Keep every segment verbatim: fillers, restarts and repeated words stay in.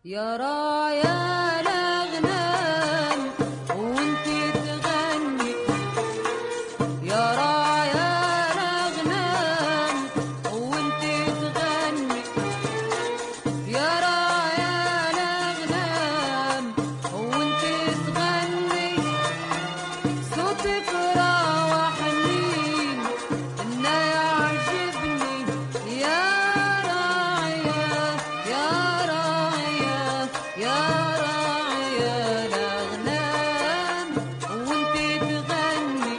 يا رايا الأغنام وانتي تغني، يا رايا الأغنام وانتي تغني، يا رايا الأغنام وانتي تغني، صوتك راوح حنين إنه يعجبني، يا راعية يا راعية يا راعية الأغنام وانتي تغني.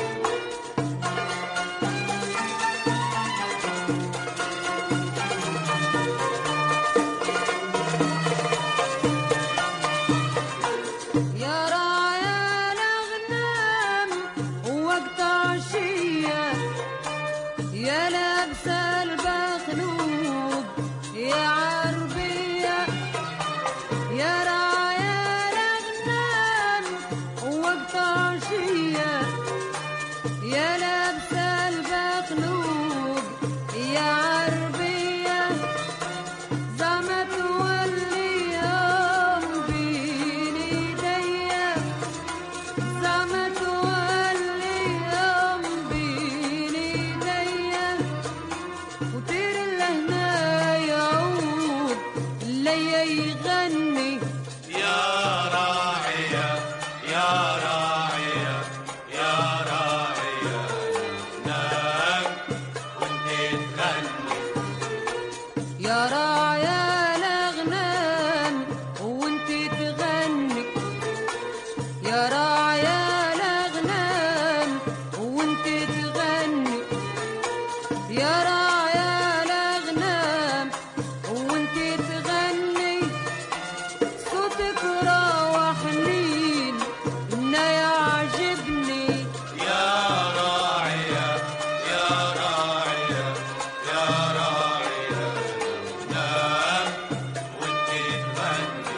يا راعية الأغنام ووقت عشية، يا لابسة البخلوب يا عربية، يا راعية الأغنام ووقت عشية، يا لابسة البخلوب يا عربية، زعما تولي يوم بين ايديا، زعما تولي يوم بين ايديا، وطير اللهنا يعود ليا يغني. يا راعية يا راعية يا راعية الأغنام وانتي تغني، يا راعية الأغنام وانتي تغني، يا راعية الأغنام وانتي تغني، يا راعية الأغنام وانتي تغني، صوتك راوح حنين إنه يعجبني، يا راعية يا راعية يا راعية الأغنام وانتي تغني.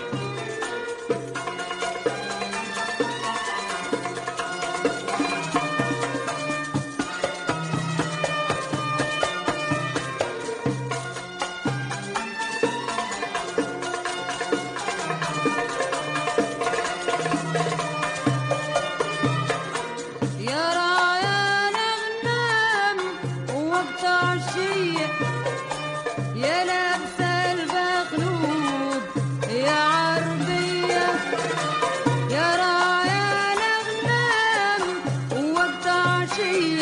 يا راعية الأغنام ووقت عشية، يا لابسة البخلوب يا عربية، يا راعية الأغنام ووقت عشية،